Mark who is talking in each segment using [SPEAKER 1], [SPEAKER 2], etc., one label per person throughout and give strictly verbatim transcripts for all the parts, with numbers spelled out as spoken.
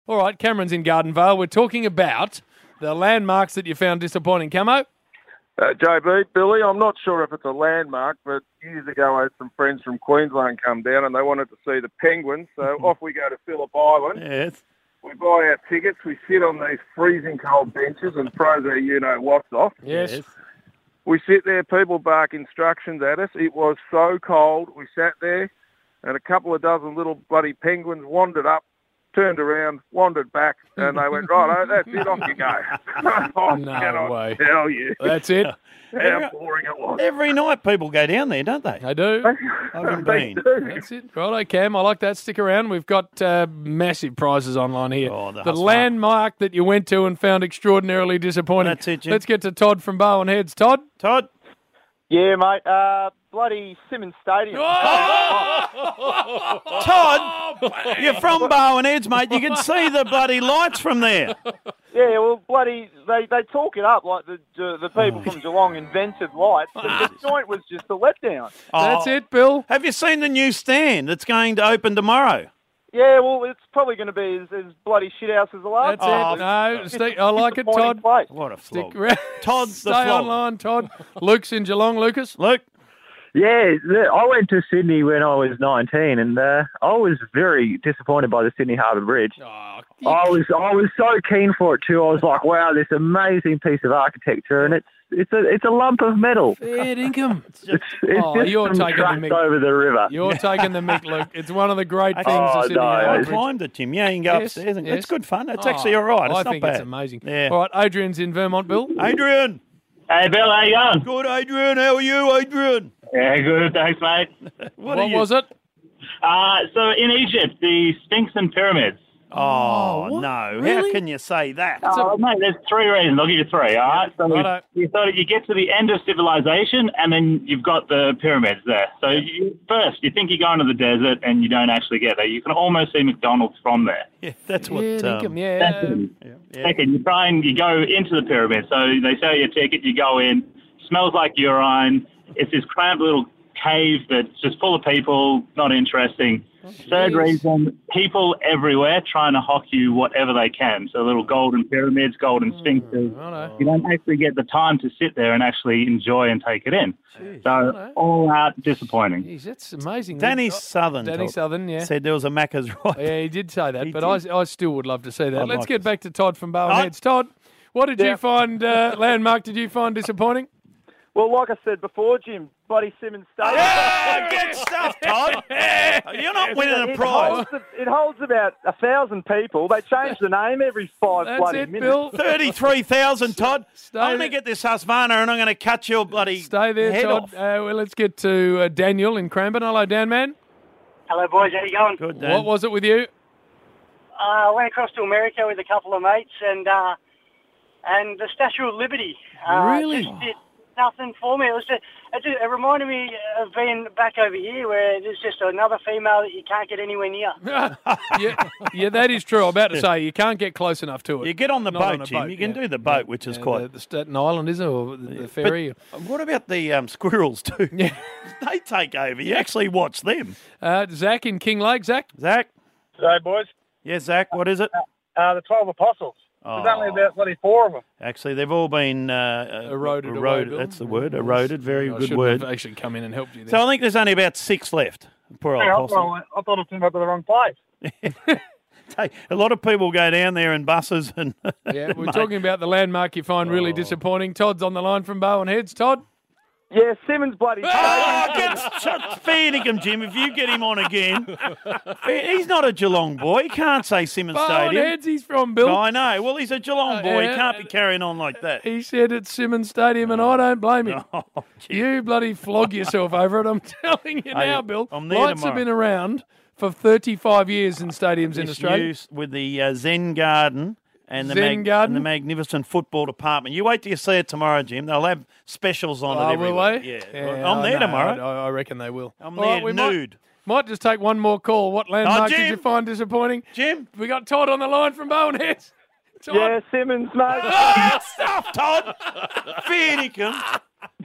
[SPEAKER 1] All right, Cameron's in Gardenvale. We're talking about the landmarks that you found disappointing. Camo?
[SPEAKER 2] Uh, J B, Billy, I'm not sure if it's a landmark, but years ago I had some friends from Queensland come down and they wanted to see the penguins, so off we go to Phillip Island.
[SPEAKER 3] Yes.
[SPEAKER 2] We buy our tickets, we sit on these freezing cold benches and throw their you-know-whats off.
[SPEAKER 1] Yes.
[SPEAKER 3] Yes.
[SPEAKER 2] We sit there, people bark instructions at us. It was so cold, we sat there and a couple of dozen little bloody penguins wandered up, turned around, wandered back, and they went, right, oh, that's it, off you go. oh,
[SPEAKER 1] No
[SPEAKER 2] can I
[SPEAKER 1] way.
[SPEAKER 2] tell you
[SPEAKER 1] That's it.
[SPEAKER 2] how boring it was.
[SPEAKER 3] Every night people go down there, don't they?
[SPEAKER 1] I do.
[SPEAKER 3] I haven't
[SPEAKER 2] They
[SPEAKER 3] been.
[SPEAKER 2] do.
[SPEAKER 1] That's it. Righto, Cam. I like that. Stick around. We've got uh, massive prizes online here.
[SPEAKER 3] Oh, the
[SPEAKER 1] the
[SPEAKER 3] hustler.
[SPEAKER 1] landmark that you went to and found extraordinarily disappointing.
[SPEAKER 3] That's it, Jim.
[SPEAKER 1] Let's get to Todd from Bowen Heads. Todd?
[SPEAKER 3] Todd?
[SPEAKER 4] Yeah, mate. Uh, bloody Simmons Stadium.
[SPEAKER 3] Todd, you're from Bowen Heads, mate. You can see the bloody lights from there.
[SPEAKER 4] Yeah, well, bloody, they, they talk it up like the the, the people from Geelong invented lights. But the joint was just a letdown.
[SPEAKER 1] That's
[SPEAKER 3] Oh,
[SPEAKER 1] it, Bill.
[SPEAKER 3] Have you seen the new stand that's going to open tomorrow?
[SPEAKER 4] Yeah, well, it's probably going to be as, as bloody shit house as the last
[SPEAKER 1] That's
[SPEAKER 4] one.
[SPEAKER 1] it. No, stick, I like it,
[SPEAKER 4] Disappointing
[SPEAKER 1] Todd.
[SPEAKER 4] place.
[SPEAKER 3] What a
[SPEAKER 1] Stick
[SPEAKER 3] flog.
[SPEAKER 1] around.
[SPEAKER 3] Todd the
[SPEAKER 1] Stay
[SPEAKER 3] flog.
[SPEAKER 1] online, Todd. Luke's in Geelong. Lucas?
[SPEAKER 3] Luke?
[SPEAKER 5] Yeah, the- I went to Sydney when I was nineteen, and uh, I was very disappointed by the Sydney Harbour Bridge.
[SPEAKER 1] Oh,
[SPEAKER 5] I was I was so keen for it too. I was like, wow, this amazing piece of architecture, and it's it's a it's a lump of metal.
[SPEAKER 1] fair income.
[SPEAKER 5] It's, it's
[SPEAKER 1] Oh,
[SPEAKER 5] just
[SPEAKER 1] you're
[SPEAKER 5] some
[SPEAKER 1] taking the
[SPEAKER 5] tracks
[SPEAKER 1] mick.
[SPEAKER 5] over the river.
[SPEAKER 1] You're taking the mick, Luke. It's one of the great things
[SPEAKER 5] Oh,
[SPEAKER 1] of Sydney
[SPEAKER 5] no,
[SPEAKER 1] Harbour
[SPEAKER 3] I
[SPEAKER 5] it's-
[SPEAKER 1] Bridge.
[SPEAKER 3] climbed it, Tim. Yeah, you can go
[SPEAKER 1] Yes,
[SPEAKER 3] upstairs. And
[SPEAKER 1] yes.
[SPEAKER 3] It's good fun. It's
[SPEAKER 1] Oh,
[SPEAKER 3] actually all right. It's
[SPEAKER 1] I
[SPEAKER 3] not
[SPEAKER 1] think
[SPEAKER 3] bad.
[SPEAKER 1] it's amazing.
[SPEAKER 3] Yeah.
[SPEAKER 1] All right, Adrian's in Vermont, Bill.
[SPEAKER 3] Adrian.
[SPEAKER 6] Hey, Bill, how you going?
[SPEAKER 3] Good, Adrian. How are you, Adrian?
[SPEAKER 6] Yeah, good, thanks, mate.
[SPEAKER 3] What,
[SPEAKER 1] What,
[SPEAKER 3] are you?
[SPEAKER 1] was it?
[SPEAKER 6] Uh, so in Egypt, the Sphinx and pyramids.
[SPEAKER 3] Oh,
[SPEAKER 1] what?
[SPEAKER 3] no. How
[SPEAKER 1] Really?
[SPEAKER 3] can you say that?
[SPEAKER 6] Oh, mate, there's three reasons. I'll give you three, all right? So
[SPEAKER 1] Righto.
[SPEAKER 6] you thought you get to the end of civilization, and then you've got the pyramids there. So you, first, you think you're going to the desert, and you don't actually get there. You can almost see McDonald's from there.
[SPEAKER 3] Yeah, that's what...
[SPEAKER 1] Yeah,
[SPEAKER 3] um,
[SPEAKER 1] income, yeah.
[SPEAKER 6] Second,
[SPEAKER 3] yeah, yeah.
[SPEAKER 6] second, you try and you go into the pyramid. So they sell you a ticket, you go in, smells like urine. It's this cramped little cave that's just full of people, not interesting. Third
[SPEAKER 1] jeez.
[SPEAKER 6] reason, people everywhere trying to hock you whatever they can. So little golden pyramids, golden sphinxes.
[SPEAKER 1] Righto.
[SPEAKER 6] You don't actually get the time to sit there and actually enjoy and take it in.
[SPEAKER 1] Jeez,
[SPEAKER 6] So
[SPEAKER 1] righto.
[SPEAKER 6] all out disappointing.
[SPEAKER 1] Jeez, that's amazing.
[SPEAKER 3] Danny
[SPEAKER 1] Oh,
[SPEAKER 3] Southern
[SPEAKER 1] Danny
[SPEAKER 3] told-
[SPEAKER 1] Southern, yeah.
[SPEAKER 3] said there was a Macca's right.
[SPEAKER 1] Yeah, he did say that,
[SPEAKER 3] He
[SPEAKER 1] but
[SPEAKER 3] did.
[SPEAKER 1] I, I still would love to see that.
[SPEAKER 3] I'd
[SPEAKER 1] Let's
[SPEAKER 3] like
[SPEAKER 1] get
[SPEAKER 3] to
[SPEAKER 1] back to Todd from Bowen
[SPEAKER 3] Todd?
[SPEAKER 1] Heads. Todd, what did you
[SPEAKER 4] Yeah.
[SPEAKER 1] find, uh, landmark, did you find disappointing?
[SPEAKER 4] Well, like I said before, Jim, bloody Simmons Stadium.
[SPEAKER 3] Yeah, good stuff, Todd. You're not winning a
[SPEAKER 4] It
[SPEAKER 3] prize.
[SPEAKER 4] holds, it holds about a thousand people. They change the name every five
[SPEAKER 1] That's
[SPEAKER 4] bloody
[SPEAKER 1] it,
[SPEAKER 4] minutes.
[SPEAKER 1] Bill.
[SPEAKER 3] thirty-three thousand, Todd.
[SPEAKER 1] Stay
[SPEAKER 3] I'm going
[SPEAKER 1] there.
[SPEAKER 3] to get this Husqvarna and I'm going to cut your bloody
[SPEAKER 1] Stay there,
[SPEAKER 3] head
[SPEAKER 1] Todd.
[SPEAKER 3] off.
[SPEAKER 1] Uh, well, let's get to uh, Daniel in Cranbourne. Hello, Dan, man.
[SPEAKER 7] Hello, boys. How you going?
[SPEAKER 3] Good, Dan.
[SPEAKER 1] What was it with you?
[SPEAKER 7] Uh, I went across to America with a couple of mates, and uh, and the Statue of Liberty. Uh,
[SPEAKER 1] Really?
[SPEAKER 7] Just did nothing for me. It was just, it, just, it reminded me of being back over here, where there's just another female that you can't get anywhere near.
[SPEAKER 1] yeah, yeah, that is true. I'm about to say you can't get close enough to it.
[SPEAKER 3] You get on the
[SPEAKER 1] Not
[SPEAKER 3] boat,
[SPEAKER 1] on a
[SPEAKER 3] Jim.
[SPEAKER 1] boat,
[SPEAKER 3] You can
[SPEAKER 1] yeah.
[SPEAKER 3] do the boat, which is
[SPEAKER 1] Yeah,
[SPEAKER 3] quite...
[SPEAKER 1] the, the Staten Island, is it, or the, the
[SPEAKER 3] But
[SPEAKER 1] ferry?
[SPEAKER 3] what about the um, squirrels, too?
[SPEAKER 1] Yeah.
[SPEAKER 3] They take over. You actually watch them.
[SPEAKER 1] Uh, Zach in King Lake. Zach.
[SPEAKER 3] Zach?
[SPEAKER 2] G'day, boys.
[SPEAKER 3] Yeah, Zach, what is it?
[SPEAKER 2] Uh, the twelve Apostles.
[SPEAKER 3] Oh.
[SPEAKER 2] There's only about bloody four of them.
[SPEAKER 3] Actually, they've all been... Uh, uh,
[SPEAKER 1] Eroded away,
[SPEAKER 3] eroded.
[SPEAKER 1] Bill.
[SPEAKER 3] That's the word, eroded. Very
[SPEAKER 1] I
[SPEAKER 3] good
[SPEAKER 1] should
[SPEAKER 3] word.
[SPEAKER 1] have actually come in and helped you there.
[SPEAKER 3] So I think there's only about six left. Poor old
[SPEAKER 2] Hey, I,
[SPEAKER 3] apostle.
[SPEAKER 2] thought, I thought I turned up to the wrong place.
[SPEAKER 3] Hey, a lot of people go down there in buses and...
[SPEAKER 1] yeah, we're
[SPEAKER 3] Mate.
[SPEAKER 1] talking about the landmark you find really disappointing. Todd's on the line from Bowen Heads. Todd?
[SPEAKER 4] Yeah, Simmons bloody
[SPEAKER 3] Oh,
[SPEAKER 4] Stadium.
[SPEAKER 3] get shut, fair dinkum, Jim. If you get him on again, he's not a Geelong boy. He can't say Simmons
[SPEAKER 1] Bowen
[SPEAKER 3] Stadium.
[SPEAKER 1] Heads, he's from, Bill.
[SPEAKER 3] I know. Well, he's a Geelong
[SPEAKER 1] Uh,
[SPEAKER 3] boy.
[SPEAKER 1] yeah.
[SPEAKER 3] He can't be carrying on like that.
[SPEAKER 1] He said it's Simmons Stadium, and I don't blame him.
[SPEAKER 3] Oh, gee.
[SPEAKER 1] You bloody flog yourself over it. I'm telling you now, Bill.
[SPEAKER 3] I'm there
[SPEAKER 1] Lights have
[SPEAKER 3] tomorrow.
[SPEAKER 1] been around for thirty-five years in stadiums in
[SPEAKER 3] This
[SPEAKER 1] Australia.
[SPEAKER 3] news with the uh, Zen Garden and the,
[SPEAKER 1] Zen Garden?
[SPEAKER 3] and the magnificent football department. You wait till you see it tomorrow, Jim. They'll have specials on
[SPEAKER 1] Oh,
[SPEAKER 3] it every
[SPEAKER 1] will they?
[SPEAKER 3] week. Yeah, Well, I'm
[SPEAKER 1] I
[SPEAKER 3] there
[SPEAKER 1] know.
[SPEAKER 3] tomorrow.
[SPEAKER 1] I, I reckon they will.
[SPEAKER 3] I'm
[SPEAKER 1] All
[SPEAKER 3] there
[SPEAKER 1] right, we might-
[SPEAKER 3] nude.
[SPEAKER 1] Might just take one more call. What landmark did
[SPEAKER 3] Jim.
[SPEAKER 1] you find disappointing?
[SPEAKER 3] Jim?
[SPEAKER 1] We got Todd on the line from Bowen Heads. Todd.
[SPEAKER 4] Yeah, Simmons, mate.
[SPEAKER 3] Oh, stuff, Todd. Fair dinkum.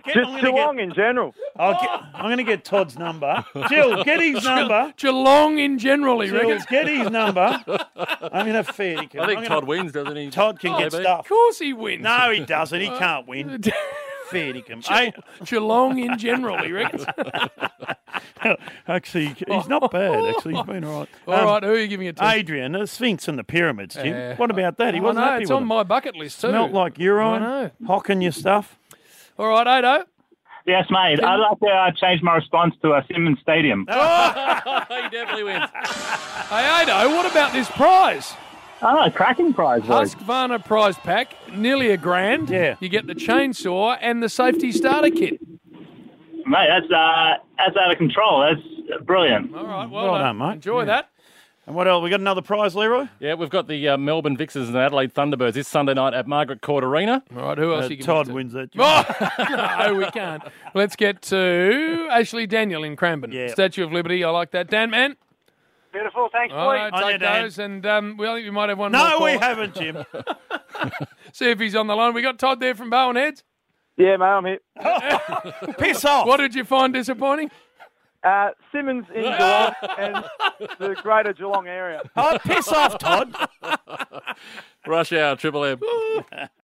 [SPEAKER 3] Get,
[SPEAKER 4] Just
[SPEAKER 3] I'm gonna
[SPEAKER 4] Geelong
[SPEAKER 3] get,
[SPEAKER 4] in general.
[SPEAKER 3] I'll get, I'm going to get Todd's number. Jill, get his number.
[SPEAKER 1] Geelong in general, he
[SPEAKER 3] Jill,
[SPEAKER 1] reckons.
[SPEAKER 3] get his number. I'm going to fair him.
[SPEAKER 8] I think
[SPEAKER 3] I'm
[SPEAKER 8] Todd
[SPEAKER 3] gonna,
[SPEAKER 8] wins, doesn't he?
[SPEAKER 3] Todd can get
[SPEAKER 8] Maybe.
[SPEAKER 3] stuff.
[SPEAKER 1] Of course he wins.
[SPEAKER 3] No, he doesn't. He can't win. Fair dinkum. Hey,
[SPEAKER 1] Geelong in general, he reckons.
[SPEAKER 3] actually, he's not bad. Actually, he's been all right.
[SPEAKER 1] All
[SPEAKER 3] Um,
[SPEAKER 1] right, who are you giving it to?
[SPEAKER 3] Adrian, the Sphinx and the pyramids, Jim.
[SPEAKER 1] Yeah.
[SPEAKER 3] What about that? He
[SPEAKER 1] I
[SPEAKER 3] wasn't
[SPEAKER 1] know,
[SPEAKER 3] happy
[SPEAKER 1] it's
[SPEAKER 3] with
[SPEAKER 1] on
[SPEAKER 3] them.
[SPEAKER 1] my bucket list too.
[SPEAKER 3] Smelt like urine,
[SPEAKER 1] I know.
[SPEAKER 3] hocking your stuff.
[SPEAKER 1] All right, Ado.
[SPEAKER 6] Yes, mate. I'd like to uh, change my response to uh, Simmons Stadium.
[SPEAKER 8] he definitely wins.
[SPEAKER 1] Hey, Ado, what about this prize?
[SPEAKER 6] Oh, cracking prize, boys.
[SPEAKER 1] Husqvarna prize pack, nearly a grand.
[SPEAKER 3] Yeah.
[SPEAKER 1] You get the chainsaw and the safety starter kit.
[SPEAKER 6] Mate, that's, uh, that's out of control. That's brilliant.
[SPEAKER 1] All right, well,
[SPEAKER 3] Well
[SPEAKER 1] done.
[SPEAKER 3] done, mate.
[SPEAKER 1] Enjoy
[SPEAKER 3] Yeah.
[SPEAKER 1] that.
[SPEAKER 3] And what else? We got another prize, Leroy?
[SPEAKER 8] Yeah, we've got the uh, Melbourne Vixers and Adelaide Thunderbirds this Sunday night at Margaret Court Arena.
[SPEAKER 1] All right, who else
[SPEAKER 3] Uh,
[SPEAKER 1] you giving
[SPEAKER 3] Todd
[SPEAKER 1] it to?
[SPEAKER 3] wins that.
[SPEAKER 1] Oh, no, we can't. Let's get to Ashley Daniel in Cranbourne.
[SPEAKER 3] Yeah.
[SPEAKER 1] Statue of Liberty. I like that. Dan, man.
[SPEAKER 7] Beautiful. Thanks,
[SPEAKER 1] All
[SPEAKER 7] boys.
[SPEAKER 1] right,
[SPEAKER 3] On
[SPEAKER 1] take
[SPEAKER 3] you, Dan.
[SPEAKER 1] those. And um, we think we might have one more
[SPEAKER 3] No,
[SPEAKER 1] call.
[SPEAKER 3] we haven't, Jim.
[SPEAKER 1] See if he's on the line. We got Todd there from Bowen Heads.
[SPEAKER 4] Yeah, mate, I'm here.
[SPEAKER 3] Piss off.
[SPEAKER 1] What did you find disappointing?
[SPEAKER 4] Uh, Simmons in Geelong and the greater Geelong area.
[SPEAKER 3] Oh, piss off, Todd.
[SPEAKER 8] Rush hour, Triple M.